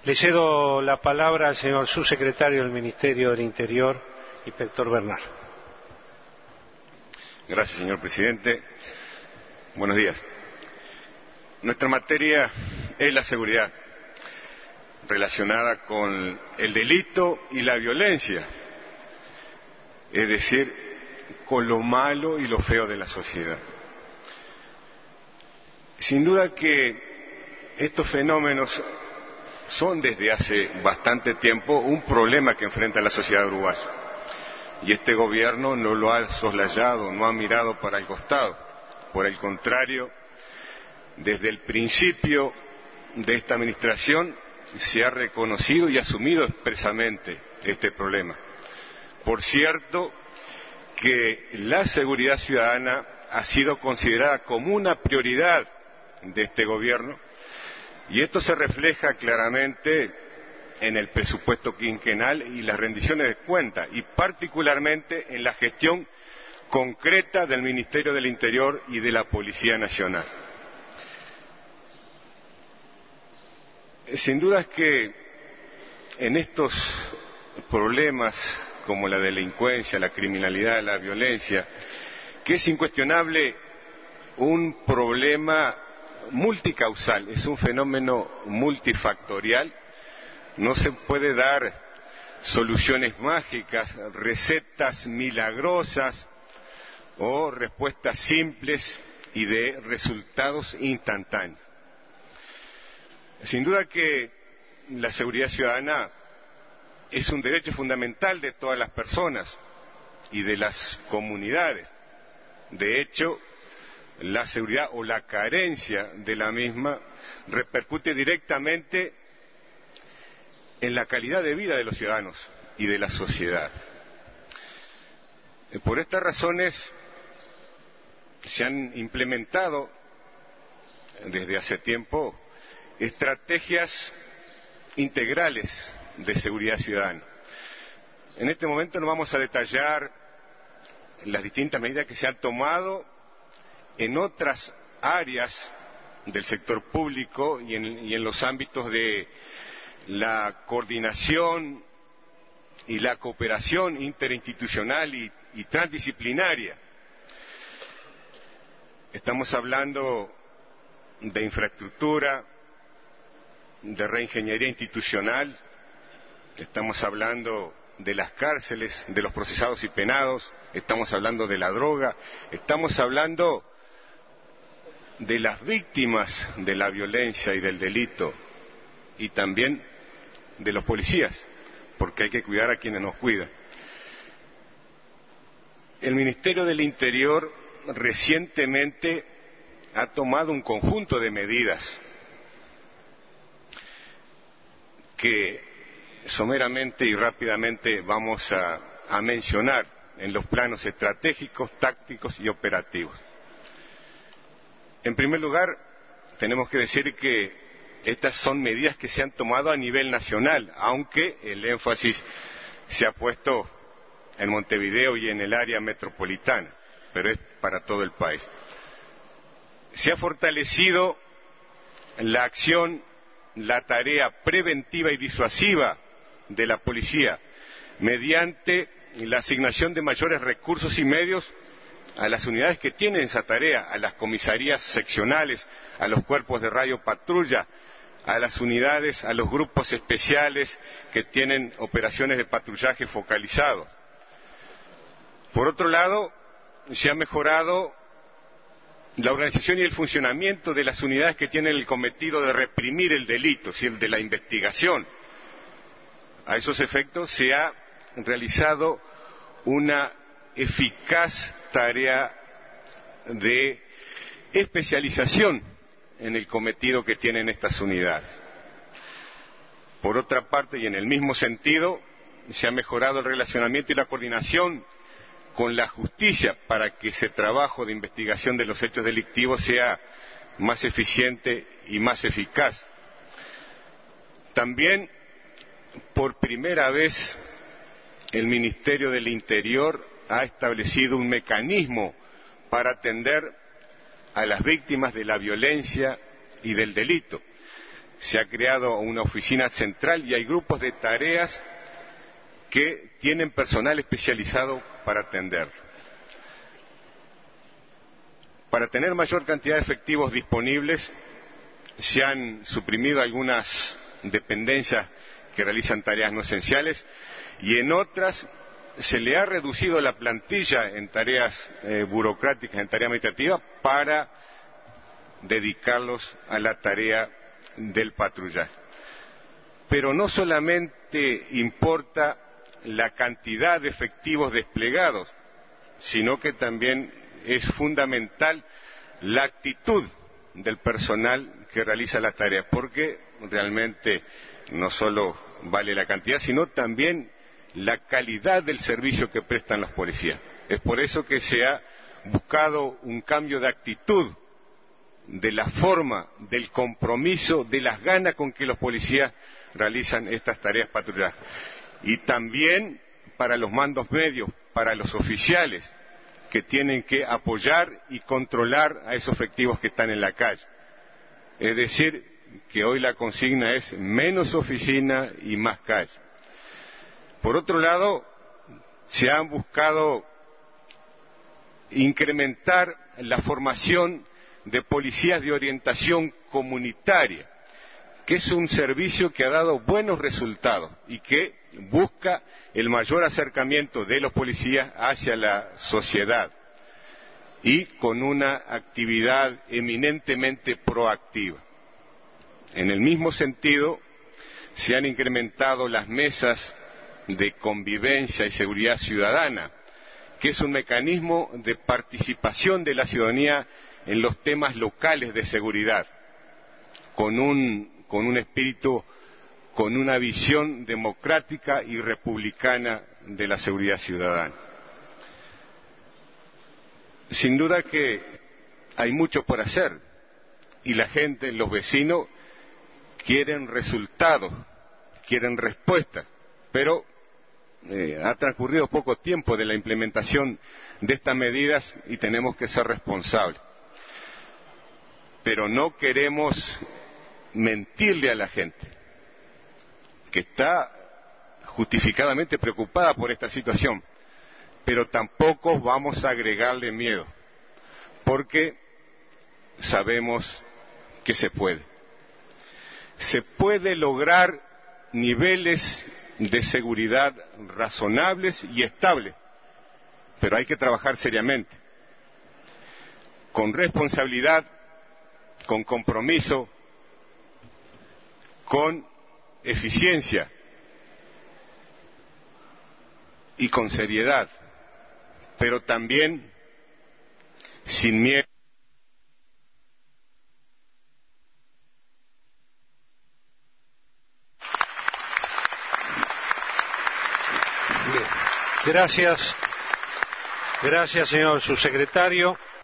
Le cedo la palabra al señor subsecretario del Ministerio del Interior, inspector Bernal. Gracias, señor presidente. Buenos días. Nuestra materia es la seguridad, relacionada con el delito y la violencia, es decir, con lo malo y lo feo de la sociedad. Sin duda que estos fenómenos son desde hace bastante tiempo un problema que enfrenta la sociedad uruguaya. Y este gobierno no lo ha soslayado, no ha mirado para el costado. Por el contrario, desde el principio de esta administración se ha reconocido y asumido expresamente este problema. Por cierto, que la seguridad ciudadana ha sido considerada como una prioridad de este gobierno, y esto se refleja claramente en el presupuesto quinquenal y las rendiciones de cuentas, y particularmente en la gestión concreta del Ministerio del Interior y de la Policía Nacional. Sin duda es que en estos problemas como la delincuencia, la criminalidad, la violencia, que es incuestionable un problema multicausal, es un fenómeno multifactorial, no se puede dar soluciones mágicas, recetas milagrosas o respuestas simples y de resultados instantáneos. Sin duda que la seguridad ciudadana es un derecho fundamental de todas las personas y de las comunidades. De hecho, la seguridad o la carencia de la misma repercute directamente en la calidad de vida de los ciudadanos y de la sociedad. Por estas razones se han implementado desde hace tiempo estrategias integrales de seguridad ciudadana. En este momento no vamos a detallar las distintas medidas que se han tomado en otras áreas del sector público y en los ámbitos de la coordinación y la cooperación interinstitucional y transdisciplinaria. Estamos hablando de infraestructura, de reingeniería institucional, estamos hablando de las cárceles, de los procesados y penados, estamos hablando de la droga, estamos hablando de las víctimas de la violencia y del delito, y también de los policías, porque hay que cuidar a quienes nos cuidan. El Ministerio del Interior recientemente ha tomado un conjunto de medidas que someramente y rápidamente vamos a mencionar en los planos estratégicos, tácticos y operativos. En primer lugar, tenemos que decir que estas son medidas que se han tomado a nivel nacional, aunque el énfasis se ha puesto en Montevideo y en el área metropolitana, pero es para todo el país. Se ha fortalecido la acción, la tarea preventiva y disuasiva de la policía, mediante la asignación de mayores recursos y medios a las unidades que tienen esa tarea, a las comisarías seccionales, a los cuerpos de radio patrulla, a las unidades, a los grupos especiales que tienen operaciones de patrullaje focalizados. Por otro lado, se ha mejorado la organización y el funcionamiento de las unidades que tienen el cometido de reprimir el delito, es decir, de la investigación. A esos efectos se ha realizado una eficaz tarea de especialización en el cometido que tienen estas unidades. Por otra parte, y en el mismo sentido, se ha mejorado el relacionamiento y la coordinación con la justicia para que ese trabajo de investigación de los hechos delictivos sea más eficiente y más eficaz. También, por primera vez, el Ministerio del Interior ha establecido un mecanismo para atender a las víctimas de la violencia y del delito. se ha creado una oficina central y hay grupos de tareas que tienen personal especializado para atender. Para tener mayor cantidad de efectivos disponibles, se han suprimido algunas dependencias que realizan tareas no esenciales y en otras se le ha reducido la plantilla en tareas burocráticas, en tarea administrativa, para dedicarlos a la tarea del patrullaje. Pero no solamente importa la cantidad de efectivos desplegados, sino que también es fundamental la actitud del personal que realiza las tareas, porque realmente no solo vale la cantidad, sino también la calidad del servicio que prestan los policías. Es por eso que se ha buscado un cambio de actitud, de la forma, del compromiso, de las ganas con que los policías realizan estas tareas patrullaje. Y también para los mandos medios, para los oficiales, que tienen que apoyar y controlar a esos efectivos que están en la calle. Es decir, que hoy la consigna es menos oficina y más calle. Por otro lado, se han buscado incrementar la formación de policías de orientación comunitaria, que es un servicio que ha dado buenos resultados y que busca el mayor acercamiento de los policías hacia la sociedad y con una actividad eminentemente proactiva. En el mismo sentido, se han incrementado las mesas de convivencia y seguridad ciudadana, que es un mecanismo de participación de la ciudadanía en los temas locales de seguridad, con un espíritu, con una visión democrática y republicana de la seguridad ciudadana. Sin duda que hay mucho por hacer y la gente, los vecinos, quieren resultados, quieren respuestas, pero ha transcurrido poco tiempo de la implementación de estas medidas y tenemos que ser responsables. Pero no queremos mentirle a la gente, que está justificadamente preocupada por esta situación, pero tampoco vamos a agregarle miedo, porque sabemos que se puede. Se puede lograr niveles de seguridad razonables y estables, pero hay que trabajar seriamente, con responsabilidad, con compromiso, con eficiencia y con seriedad, pero también sin miedo. Gracias, señor subsecretario.